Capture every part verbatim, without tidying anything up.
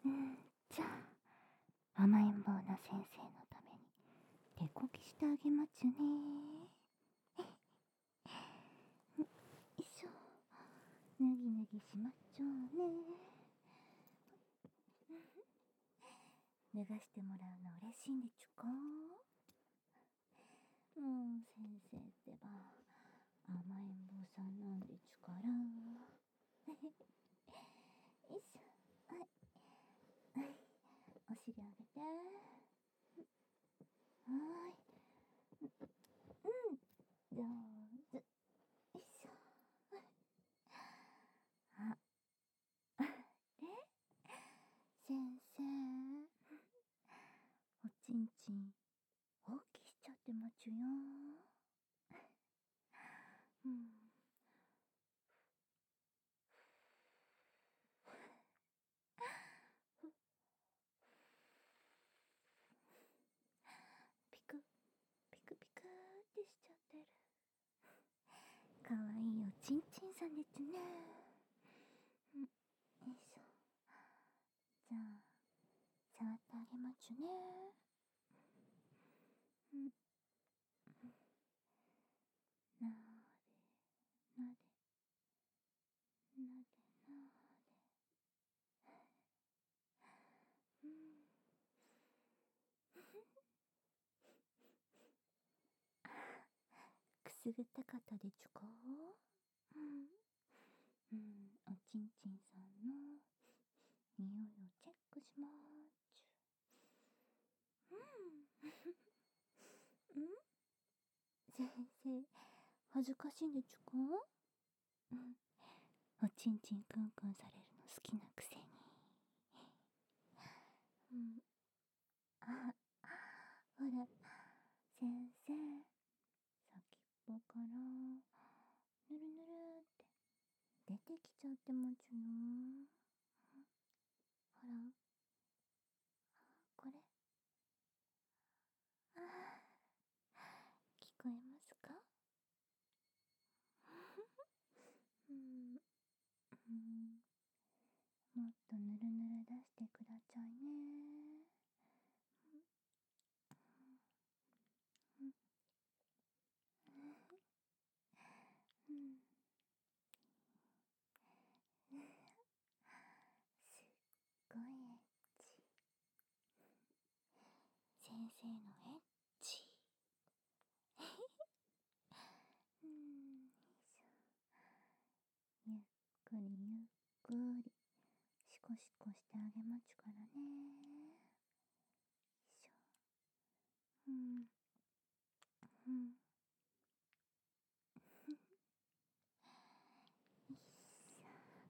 うん、じゃあ、甘えん坊な先生のために手こきしてあげまちゅね。よいしょ。ぬぎぬぎしまっちょうね。脱がしてもらうの嬉しいんでちゅか。もう先生ってば甘えん坊さんなんでちゅから。よいしょ。はい、はい、お尻上げて。はーい、うん、上手。よいしょ。あ、で先生、おちんちん大きしちゃってまちゅよ。うん、ピクピクピクってしちゃってる。かわいいおちんちんさんでちゅね。うん、よいしょ。じゃあ触ってあげまちゅね。うん、なでなでなでなで。うん、くすぐったかったでちゅか。うん、うん、おちんちんさんの匂いをチェックしまーちゅ。うん、うん、先生恥ずかしいんでちゅか。うん、おちんちんくんくんされるの好きなくせに。うん、あ、ほら先生、先っぽからぬるぬるって出てきちゃってまちゅの。ほら、これ、あー、聞こえますか。うん、うん、もっとぬるぬる出してくださいね。うん、うん、すっごいエッチ。先生のエッチ。うん、よいしょ。ゆっくりゆっくりシコシコしてあげまちゅからね。よいしょ。うん、うん、よいしょ。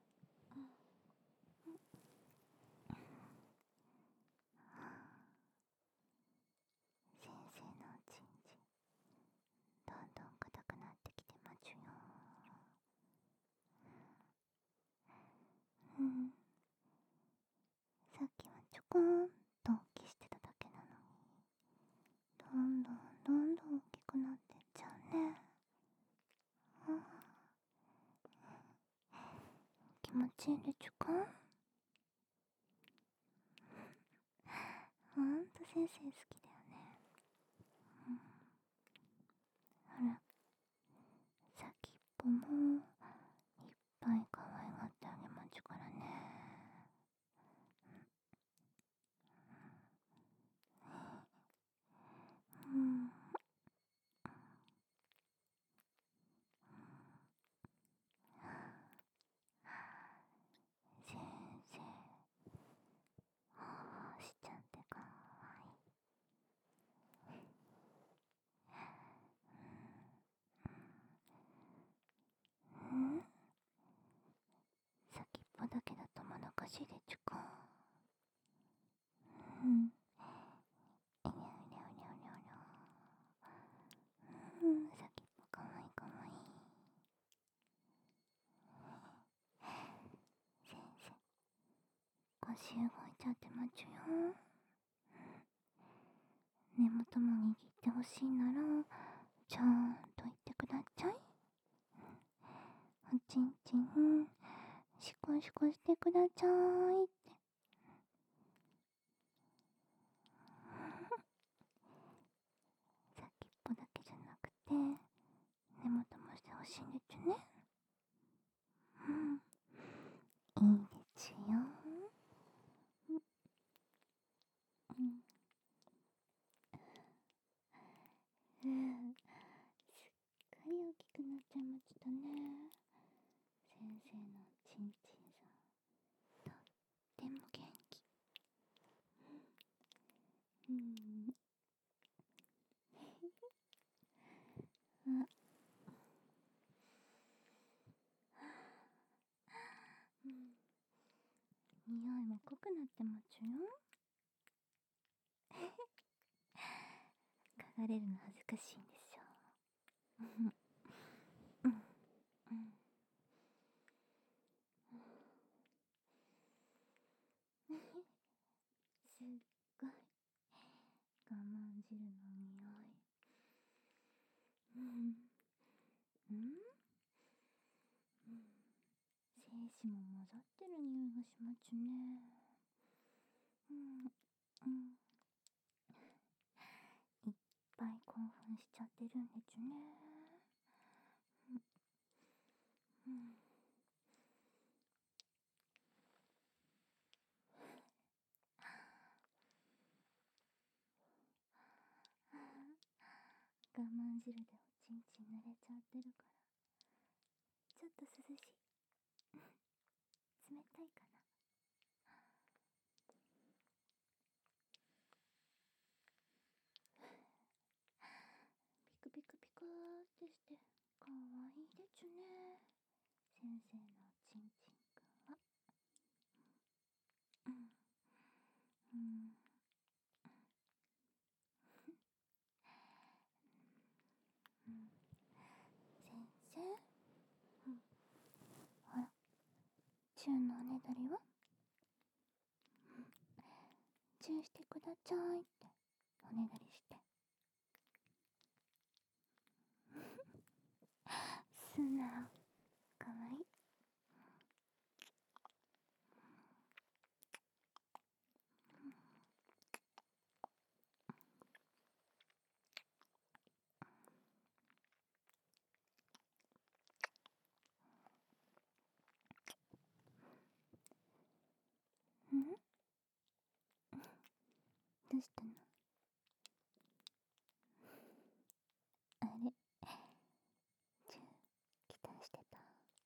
先生のおちんちんどんどん硬くなってきてまちゅよ。うん、さっきはちょこーんと大きしてただけなのに、どんどんどんどん大きくなってっちゃうね。うん、気持ちいいでちゅか。ほんと先生好きだよね。うん、ほら、先っぽもいっぱい可愛がってあげまちゅからね。うん、先生、しちゃってかわいい。うん、先っぽだけだともどかしいでちゅか。うん、にゃうにゃうにゃうにゃうにゃう。うん、先っぽかわいいかわいい。先生、腰動いちゃってまちゅよ。根元も握ってほしいならちゃんと言ってください。おちんちんシコシコしてくださいって。 して根元もしてほしいんでちゅね。うん、いいでちゅよ。うん、うん、すっかり大きくなっちゃいましたね。先生のちんちんさん、とっても元気。うん。あ、うん。匂いも濃くなってまちゅよ。嗅がれるの恥ずかしいんでしょう。うん。うん。うん。すっごい我慢汁の匂い。うん。うん。うん。精子も混ざってる匂いがしまちゅね。うん。うん。いっぱい興奮しちゃってるんでちゅね。うん。うん。我慢汁でおちんちん濡れちゃってるから、ちょっと涼しい。冷たいかな。ピクピクピクーってしてかわいいでちゅね、先生のちんちんくんは。うん。うん。うん。先生、うん、ほら、チューのおねだりは、うん、チューしてくだちゃいっておねだりして。素直、かわいい。うん、どうしたの？あれ、チュー期待してた？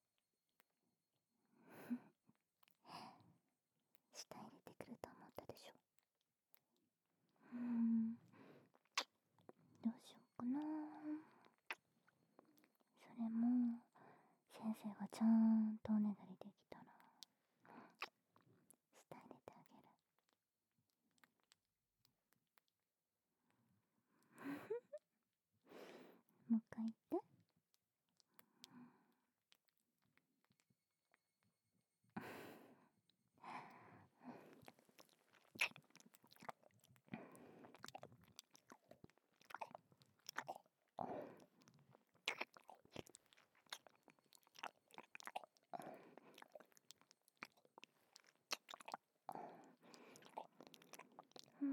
舌入れてくると思ったでしょ。うーん、どうしようかな。それも先生がちゃんとおねだりできたら舌入れてあげる。もう一回言って。うん。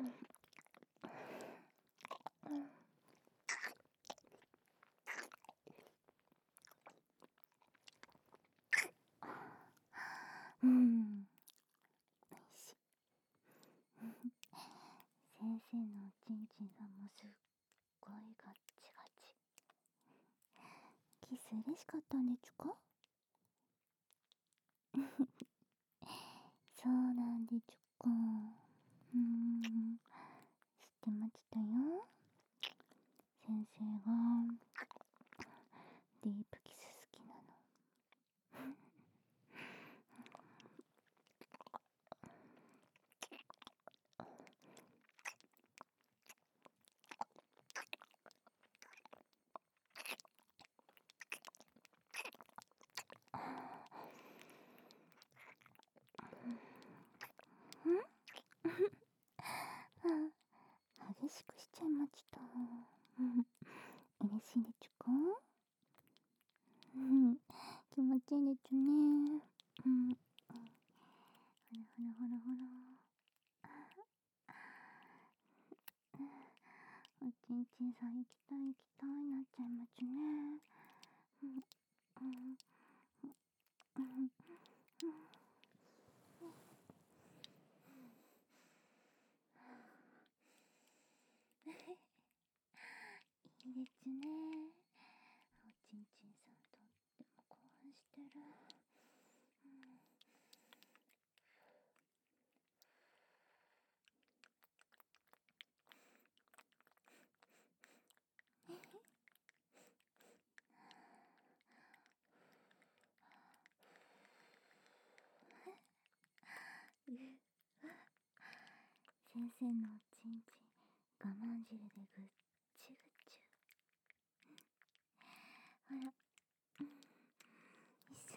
うん、おいしい。先生のおちんちんさんもすっごいガッチガチ。キス嬉しかったんでちゅか？そうなんでちゅか。うーん、知ってましたよ。先生がディープキス好きなの。あ、激しくしちゃいました。うん、嬉しいでちゅか？うん、気持ちいいでちゅね。うん。ほらほらほらほら。 おちんちんさん行きたい行きたいなっちゃいますね。うん、うん、うん、うん、いいですね。おちんちんさんとっても興奮してる。うん、先生のおちんちん我慢汁でぐっちゅぐちゅ。ほら、うん、よいしょ。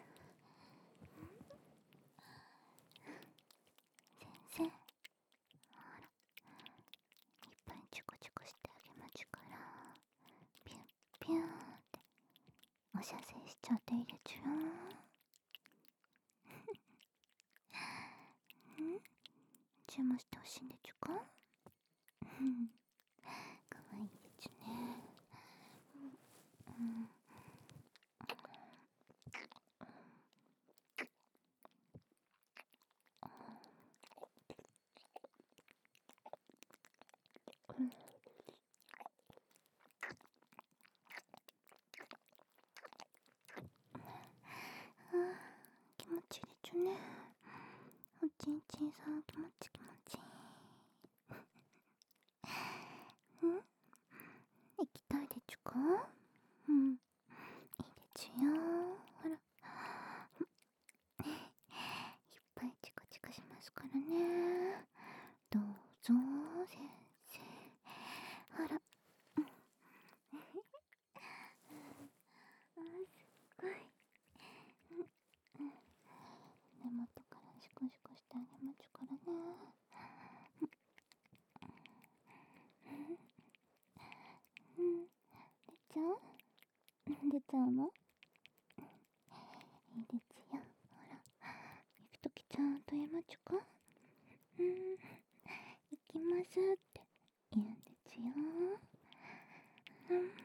先生、ほら、いっぱいチュコチュコしてあげまちゅから、ピュンピュンってお射精しちゃっていいでちゅよ。ん、注文してほしいんでちゅか。うん、かわいいでちゅね。うん、うん、あー、気持ちいいでちゅね。おちんちんさん気持ち気持ちいい。うん、行きたいでちゅか。うん、いいでちゅよ。ほら、いっぱいチクチクしますからね。どうぞ先生。ほら、うん、あー、すっごい。うん、根元からシコシコしてあげまちゅからね。うん、出ちゃう出ちゃうの。いいですよ。ほら、行くときちゃんと言いまちゅか。うん、行きますって言うんですよ。うん、うん、行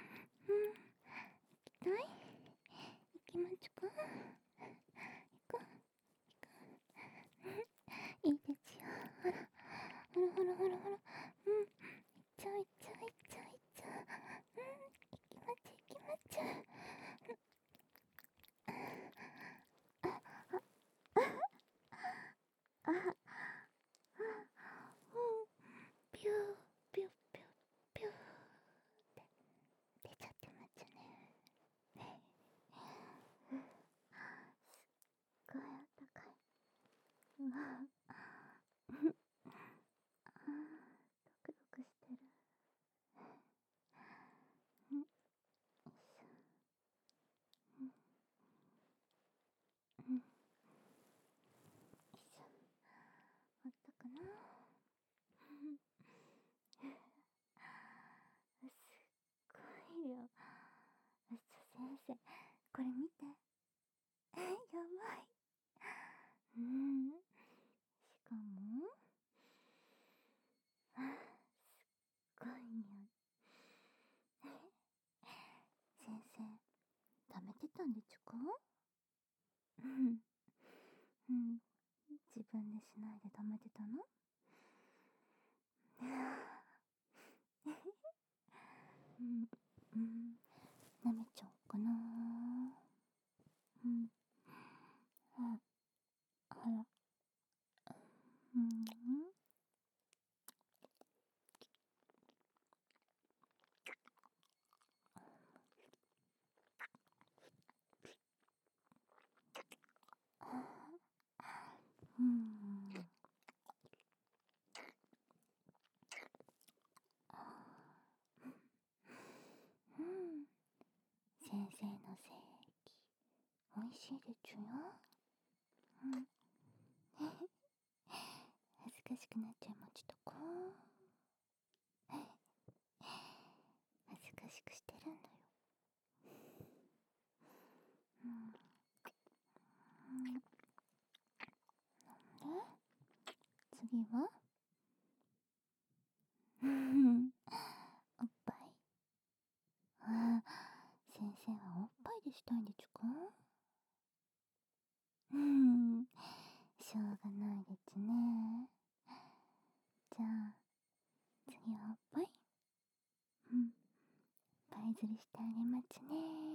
きたい、行きまちゅか。行く、いいですよ。ほら、ほらほらほらほら。うん、行っちゃう行っちゃう行っちゃう行っちゃう。うん、行きまちゅ行きまちゅ。あ、うん、ピューピューピューピューって出ちゃってますね。ね、すっごいあったかい。うわ、あー、ドクドクしてる。うん、よいしょ。うん、うん、よいしょ。あったかな。すっごいよ。うっそ、先生、これ見て。え、やばい。うん。しかも、あ、すっごい匂い。先生、食べてたんでちゅか。うん。うん。自分でしないで食べてたの。うん。うん。舐めちゃおうかな。うん。あ、あら。うん。うん。うん。先生の精液、おいしいでちゅよ。うん。恥ずかしくなっちゃいまちとこ。恥ずかしくしてるんだよ。うん。うん。で、次はうん。 でしたいでちゅか？うん、しょうがないでちゅね。じゃあ、次はおっぱい。うん。パイ釣りしてあげまちね。